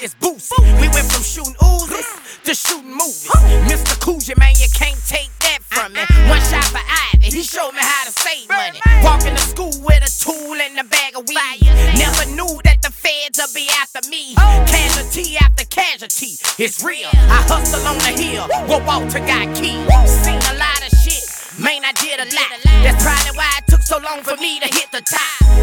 is Boosie. We went from shooting oozes to shooting movies. Mr. Coogee, man, you can't take that from me. One shot for Ivy, he showed me how to save money. Walking to school with a tool and a bag of weed. Never knew that the feds would be after me. Casualty after casualty, it's real. I hustle on the hill, where Walter got killed. Seen a lot of shit, man, I did a lot. That's probably why it took so long for me to hit the top.